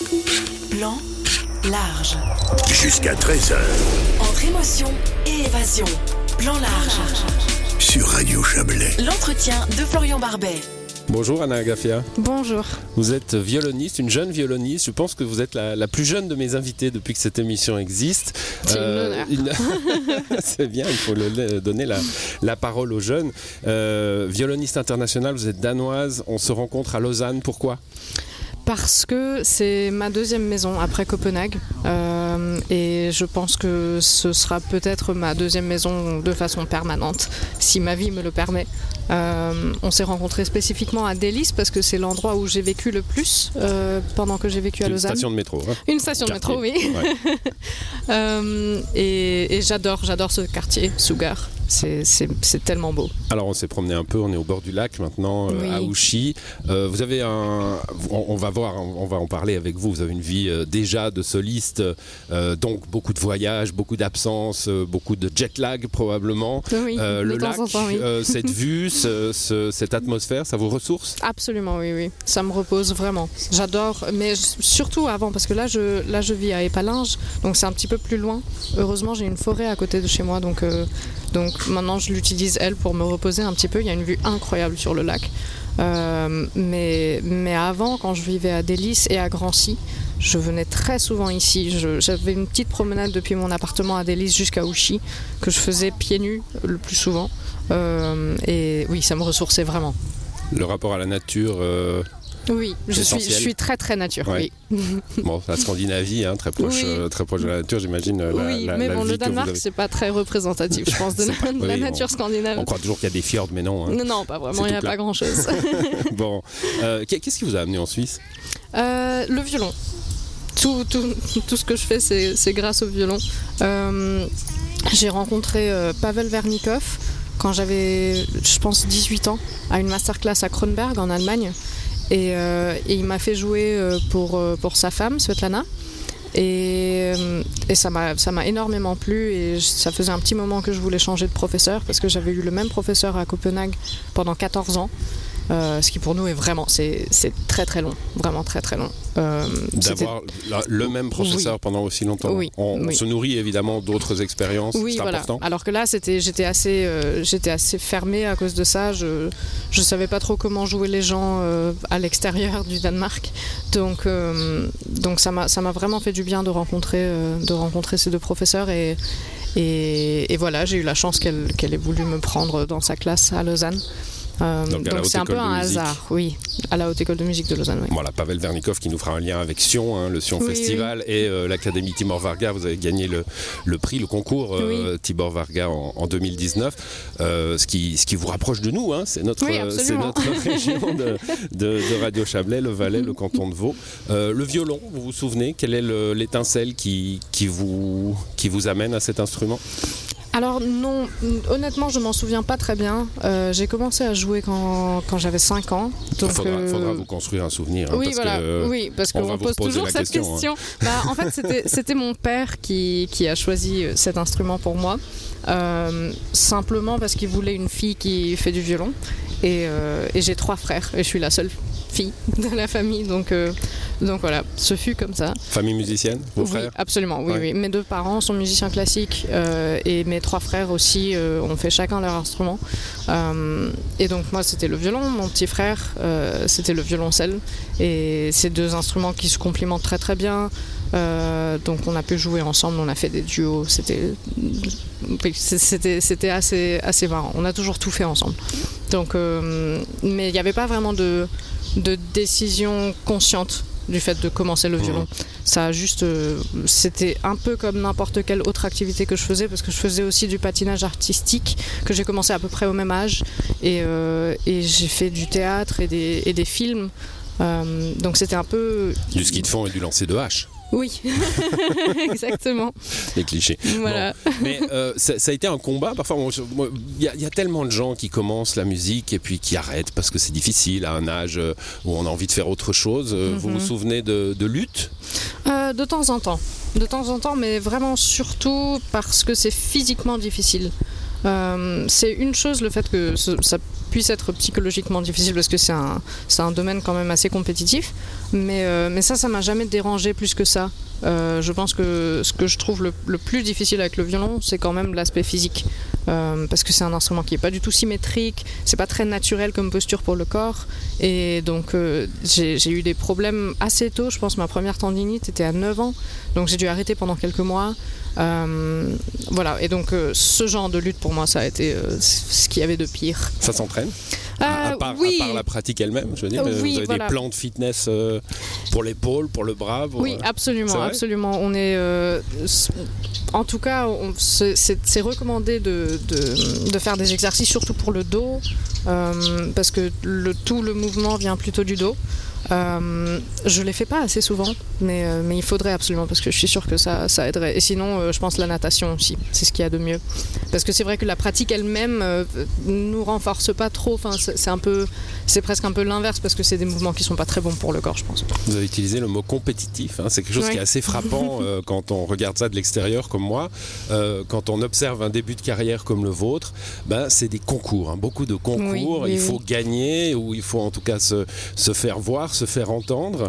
Plan large. Jusqu'à 13h. Entre émotion et évasion. Plan large. Sur Radio Chablais. L'entretien de Florian Barbet. Bonjour Anna Agafia. Bonjour. Vous êtes violoniste, une jeune violoniste. Je pense que vous êtes la plus jeune de mes invités depuis que cette émission existe. C'est une honneur. C'est bien, il faut donner la parole aux jeunes. Violoniste internationale, vous êtes danoise. On se rencontre à Lausanne. Pourquoi ? Parce que c'est ma deuxième maison après Copenhague et je pense que ce sera peut-être ma deuxième maison de façon permanente si ma vie me le permet. On s'est rencontrés spécifiquement à Délices parce que c'est l'endroit où j'ai vécu le plus pendant que j'ai vécu à Lausanne. Une station de métro. Hein. Une station de métro, oui. Ouais. Et j'adore ce quartier, Sugar. C'est tellement beau. Alors on s'est promené un peu, on est au bord du lac maintenant, oui. à Ouchy. Vous avez on va en parler avec vous. Vous avez une vie déjà de soliste, donc beaucoup de voyages, beaucoup d'absences, beaucoup de jet lag probablement. Oui, le lac, temps, oui. cette vue, cette atmosphère, ça vous ressource ? Absolument, oui. Ça me repose vraiment. J'adore, mais surtout avant, parce que là je vis à Épalinges, donc c'est un petit peu plus loin. Heureusement, j'ai une forêt à côté de chez moi, donc maintenant je l'utilise pour me reposer un petit peu. Il y a une vue incroyable sur le lac. Mais avant, quand je vivais à Délices et à Grancy, je venais très souvent ici. J'avais une petite promenade depuis mon appartement à Délices jusqu'à Ouchy que je faisais pieds nus le plus souvent. Et oui, ça me ressourçait vraiment. Le rapport à la nature. Oui, je suis très très nature. Ouais. Oui. Bon, la Scandinavie, très proche de la nature, j'imagine. Mais le Danemark, c'est pas très représentatif, je pense, de la nature scandinave. On croit toujours qu'il y a des fjords, mais non. Non, pas vraiment, il n'y a pas grand-chose. Bon, qu'est-ce qui vous a amené en Suisse ? Le violon. Tout ce que je fais, c'est grâce au violon. J'ai rencontré Pavel Vernikov quand j'avais, je pense, 18 ans, à une masterclass à Kronberg, en Allemagne. Et il m'a fait jouer pour sa femme, Svetlana. Et ça m'a énormément plu. Et ça faisait un petit moment que je voulais changer de professeur parce que j'avais eu le même professeur à Copenhague pendant 14 ans. Ce qui pour nous est vraiment, c'est très très long, vraiment très très long. D'avoir le même professeur pendant aussi longtemps. Oui. On se nourrit évidemment d'autres expériences. Oui, c'est important. Alors que là, j'étais assez fermée à cause de ça. Je savais pas trop comment jouer les gens à l'extérieur du Danemark. Donc ça m'a vraiment fait du bien de rencontrer ces deux professeurs et voilà, j'ai eu la chance qu'elle ait voulu me prendre dans sa classe à Lausanne. Donc c'est un peu un hasard, oui, à la Haute École de Musique de Lausanne. Oui. Voilà, Pavel Vernikov qui nous fera un lien avec Sion, le Sion Festival, et l'Académie Tibor Varga. Vous avez gagné le prix, le concours Tibor Varga en 2019, ce qui vous rapproche de nous, c'est notre région de Radio Chablais, le Valais, le canton de Vaud. Le violon, vous vous souvenez, quelle est l'étincelle qui vous amène à cet instrument ? Alors non, honnêtement je m'en souviens pas très bien. J'ai commencé à jouer quand j'avais 5 ans. Donc, il faudra vous construire un souvenir. Parce qu'on pose toujours cette question. En fait c'était mon père qui a choisi cet instrument pour moi. Simplement parce qu'il voulait une fille qui fait du violon. Et j'ai 3 frères et je suis la seule fille de la famille, donc voilà, ce fut comme ça. Famille musicienne, vos frères ? Absolument, oui. Mes 2 parents sont musiciens classiques et mes 3 frères aussi ont fait chacun leur instrument. Et donc moi c'était le violon, mon petit frère c'était le violoncelle, et ces 2 instruments qui se complémentent très très bien. Donc on a pu jouer ensemble, on a fait des duos, c'était assez marrant. On a toujours tout fait ensemble. Donc, mais il n'y avait pas vraiment de décision consciente du fait de commencer le violon. Ça a juste, c'était un peu comme n'importe quelle autre activité que je faisais, parce que je faisais aussi du patinage artistique que j'ai commencé à peu près au même âge, et j'ai fait du théâtre et des films. Donc c'était un peu du ski de fond et du lancer de hache. Oui, exactement. Les clichés. Voilà. Bon. Mais ça a été un combat. Parfois, il y a tellement de gens qui commencent la musique et puis qui arrêtent parce que c'est difficile à un âge où on a envie de faire autre chose. Vous vous souvenez de luttes ? De temps en temps, mais vraiment surtout parce que c'est physiquement difficile. C'est une chose, le fait que ça puisse être psychologiquement difficile parce que c'est un domaine quand même assez compétitif, mais ça m'a jamais dérangé plus que ça. Je pense que ce que je trouve le plus difficile avec le violon, c'est quand même l'aspect physique, parce que c'est un instrument qui est pas du tout symétrique, c'est pas très naturel comme posture pour le corps, et donc j'ai eu des problèmes assez tôt. Je pense que ma première tendinite était à 9 ans, donc j'ai dû arrêter pendant quelques mois. Voilà, et donc ce genre de lutte pour moi, ça a été ce qu'il y avait de pire. Ça s'entraîne à part la pratique elle-même, je veux dire, oui, vous avez des plans de fitness pour l'épaule, pour le bras Oui, absolument. On est, en tout cas, c'est recommandé de faire des exercices, surtout pour le dos, parce que tout le mouvement vient plutôt du dos. Je les fais pas assez souvent, mais il faudrait absolument, parce que je suis sûre que ça aiderait. Et sinon, je pense la natation aussi, c'est ce qu'il y a de mieux. Parce que c'est vrai que la pratique elle-même nous renforce pas trop. Enfin, c'est presque un peu l'inverse, parce que c'est des mouvements qui sont pas très bons pour le corps, je pense. Vous avez utilisé le mot compétitif, hein. C'est quelque chose qui est assez frappant quand on regarde ça de l'extérieur comme moi. Quand on observe un début de carrière comme le vôtre, c'est des concours, hein, beaucoup de concours. Il faut gagner, ou il faut en tout cas se faire voir, se faire entendre.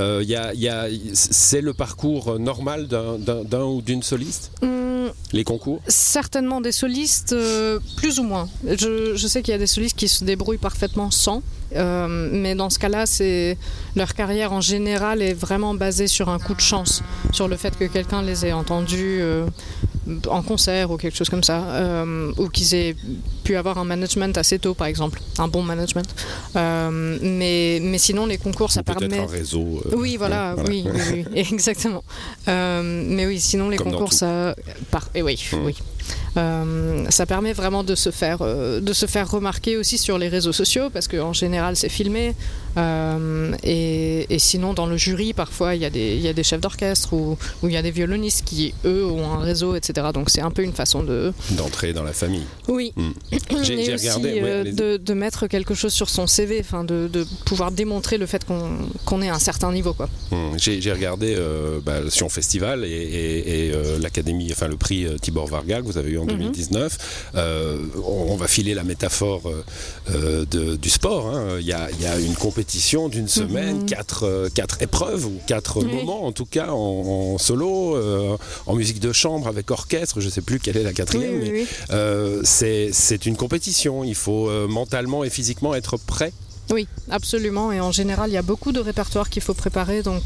C'est le parcours normal d'un ou d'une soliste, les concours? Certainement des solistes, plus ou moins. Je sais qu'il y a des solistes qui se débrouillent parfaitement sans, mais dans ce cas-là, leur carrière en général est vraiment basée sur un coup de chance, sur le fait que quelqu'un les ait entendus en concert ou quelque chose comme ça, ou qu'ils aient pu avoir un management assez tôt, par exemple, un bon management. Mais sinon, les concours, ça permet... Peut-être un réseau. Oui, voilà. Oui, exactement. Mais oui, sinon, les concours, ça... Oui. Ça permet vraiment de se faire remarquer aussi sur les réseaux sociaux, parce qu'en général c'est filmé, et sinon dans le jury parfois il y a des chefs d'orchestre ou il y a des violonistes qui eux ont un réseau, etc. Donc c'est un peu une façon d'entrer dans la famille. Oui. J'ai regardé de mettre quelque chose sur son CV, enfin de pouvoir démontrer le fait qu'on est à un certain niveau, quoi. J'ai regardé le Sion Festival et l'académie, enfin le prix Tibor Varga que vous avez eu en 2019. On va filer la métaphore du sport, hein. Il y a une compétition d'une semaine, 4 épreuves ou 4 moments en tout cas, en solo, en musique de chambre avec orchestre, je ne sais plus quelle est la 4e, mais c'est une compétition. Il faut mentalement et physiquement être prêt. Oui, absolument. Et en général, il y a beaucoup de répertoires qu'il faut préparer. Donc,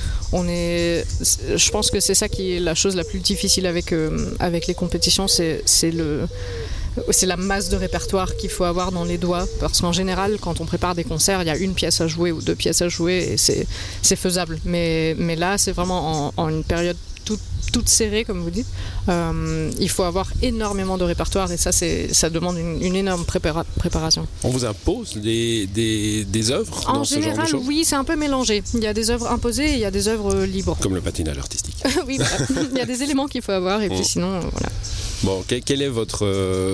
je pense que c'est ça qui est la chose la plus difficile avec les compétitions. C'est la masse de répertoire qu'il faut avoir dans les doigts. Parce qu'en général, quand on prépare des concerts, il y a une pièce à jouer ou 2 pièces à jouer et c'est faisable. Mais là, c'est vraiment en une période toute serrée, comme vous dites. Il faut avoir énormément de répertoire et ça demande une énorme préparation. On vous impose des œuvres en dans ce général, genre de choses? Oui, c'est un peu mélangé. Il y a des œuvres imposées et il y a des œuvres libres. Comme le patinage artistique. Oui, il y a des éléments qu'il faut avoir et puis sinon, voilà. Bon, quelle est votre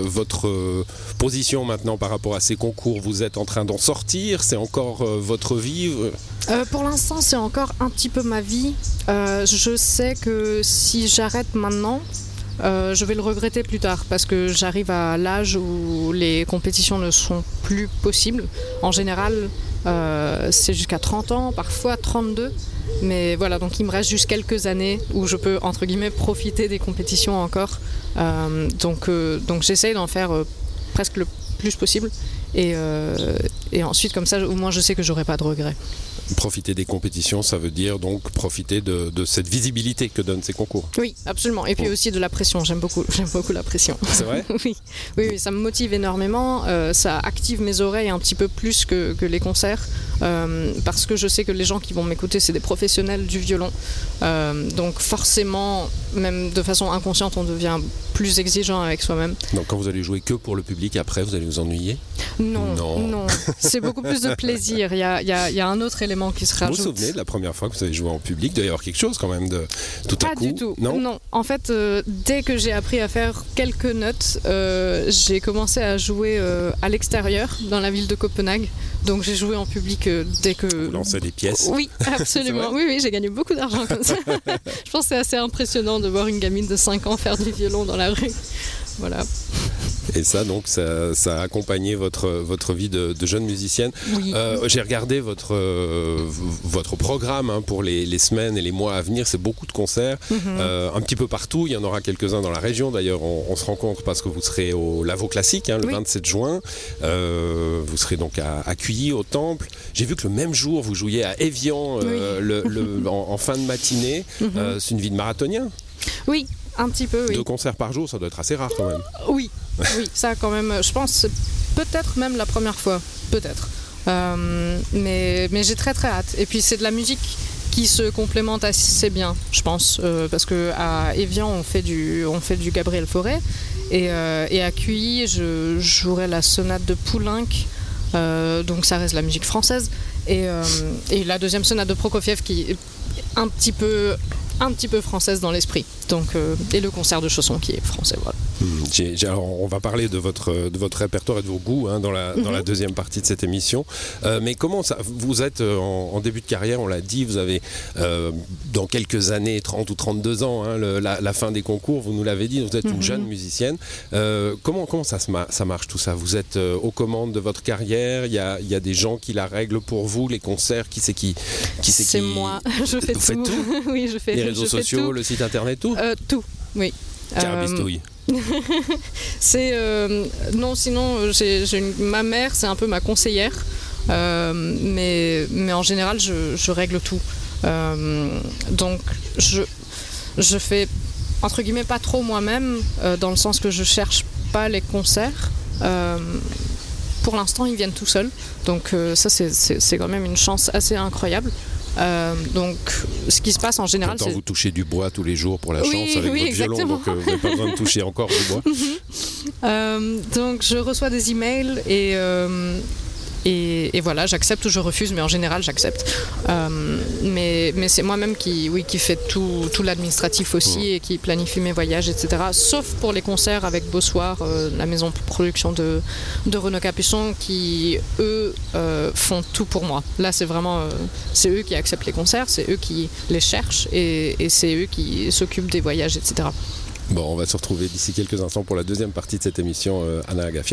position maintenant par rapport à ces concours? Vous êtes en train d'en sortir? C'est encore votre vie? Pour l'instant, c'est encore un petit peu ma vie. Je sais que si j'arrête maintenant, je vais le regretter plus tard, parce que j'arrive à l'âge où les compétitions ne sont plus possibles. En général, c'est jusqu'à 30 ans, parfois 32. Mais voilà, donc il me reste juste quelques années où je peux, entre guillemets, profiter des compétitions encore. Donc j'essaye d'en faire presque le plus possible. Et ensuite, comme ça, au moins, je sais que j'aurai pas de regrets. Profiter des compétitions, ça veut dire donc profiter de cette visibilité que donnent ces concours. Oui, absolument. Et puis aussi de la pression. J'aime beaucoup la pression. C'est vrai? Oui, ça me motive énormément. Ça active mes oreilles un petit peu plus que les concerts. Parce que je sais que les gens qui vont m'écouter, c'est des professionnels du violon. Donc forcément, même de façon inconsciente, on devient plus exigeant avec soi-même. Donc quand vous allez jouer que pour le public, après, vous allez vous ennuyer? Non. C'est beaucoup plus de plaisir. Il y a un autre élément qui se rajoute. Vous vous souvenez de la première fois que vous avez joué en public? Il doit y avoir quelque chose quand même de tout à coup? Pas du tout. Non. En fait, dès que j'ai appris à faire quelques notes, j'ai commencé à jouer à l'extérieur, dans la ville de Copenhague. Donc j'ai joué en public dès que... Vous lancez des pièces? Oui, absolument. Oui, j'ai gagné beaucoup d'argent comme ça. Je pense que c'est assez impressionnant de voir une gamine de 5 ans faire du violon dans la rue. Voilà. Et ça, donc, ça a accompagné votre vie de jeune musicienne. Oui. J'ai regardé votre programme pour les semaines et les mois à venir. C'est beaucoup de concerts, un petit peu partout. Il y en aura quelques-uns dans la région. D'ailleurs, on se rencontre parce que vous serez au Lavaux Classique le 27 juin. Vous serez donc à Cuilly, au Temple. J'ai vu que le même jour, vous jouiez à Évian en fin de matinée. C'est une vie de marathonien. Oui, un petit peu, oui. 2 concerts par jour, ça doit être assez rare quand même. Oui, ça quand même, je pense, peut-être même la première fois, peut-être. Mais j'ai très très hâte. Et puis c'est de la musique qui se complémente assez bien, je pense, parce qu'à Évian, on fait du Gabriel Fauré, et à Cuilly, je jouerai la sonate de Poulenc, donc ça reste la musique française, et la deuxième sonate de Prokofiev qui est un petit peu française dans l'esprit, donc, et le concert de Chausson qui est français, voilà. Alors, on va parler de votre répertoire et de vos goûts dans la deuxième partie de cette émission. Mais comment ça, vous êtes en début de carrière, on l'a dit, vous avez dans quelques années, 30 ou 32 ans, la fin des concours, vous nous l'avez dit, vous êtes une jeune musicienne. Comment ça marche tout ça? Vous êtes aux commandes de votre carrière, il y a des gens qui la règlent pour vous, les concerts, qui c'est moi, je fais vous tout. Faites tout. Oui, je fais les réseaux sociaux, le site internet, tout tout, oui. Carabistouille. Non, sinon ma mère, c'est un peu ma conseillère, mais en général je règle tout, donc je fais entre guillemets pas trop moi-même, dans le sens que je cherche pas les concerts. Pour l'instant ils viennent tout seuls, donc ça c'est quand même une chance assez incroyable. Donc ce qui se passe en général, c'est vous touchez du bois tous les jours pour la chance avec votre violon, donc vous n'avez pas besoin de toucher encore du bois. Donc je reçois des emails et voilà, j'accepte ou je refuse, mais en général j'accepte. Mais c'est moi-même qui fait tout l'administratif aussi, et qui planifie mes voyages, etc. Sauf pour les concerts avec Beausoir, la maison de production de Renaud Capuçon, qui eux font tout pour moi. Là c'est vraiment c'est eux qui acceptent les concerts, c'est eux qui les cherchent, et c'est eux qui s'occupent des voyages, etc. Bon, on va se retrouver d'ici quelques instants pour la deuxième partie de cette émission, Anna Agafia.